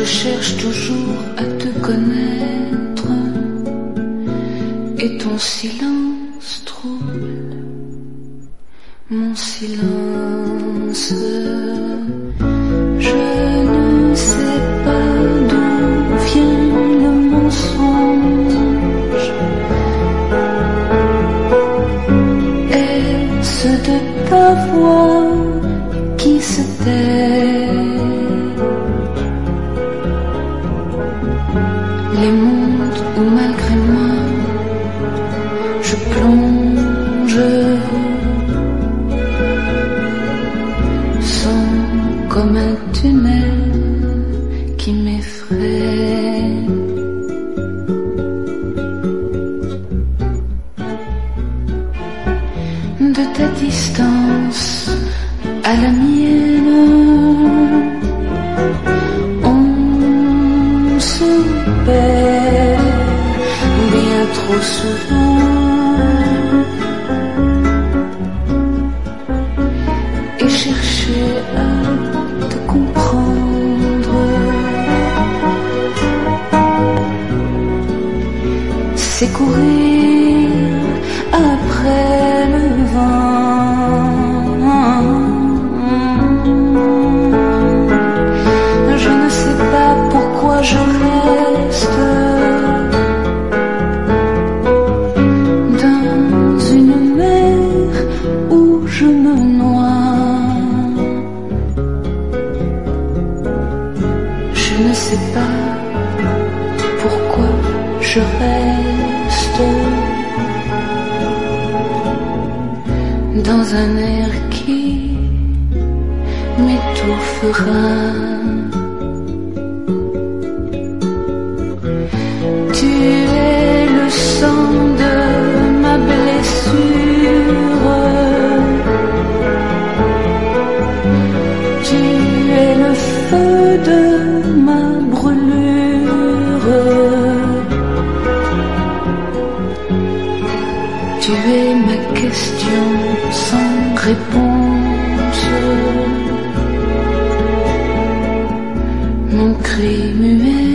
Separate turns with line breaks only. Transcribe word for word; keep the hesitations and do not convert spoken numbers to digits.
cherche toujours à te connaître, et ton silence trouble mon silence. Je ne sais pas d'où vient le mensonge. Est-ce de ta voix qui se tait? Les mondes où malgré moi je plonge sont comme un tunnel qui m'effraie. De ta distance à la mienne, on se perd bien trop souvent. Et chercher à te comprendre, c'est courir après le vent. Je ne sais pas pourquoi je reste dans une mer où je me noie. Je ne sais pas pourquoi je reste dans un air qui m'étouffera. Tu es le sang de ma blessure, tu es le feu de ma brûlure, tu es ma question sans réponse, mon cri muet.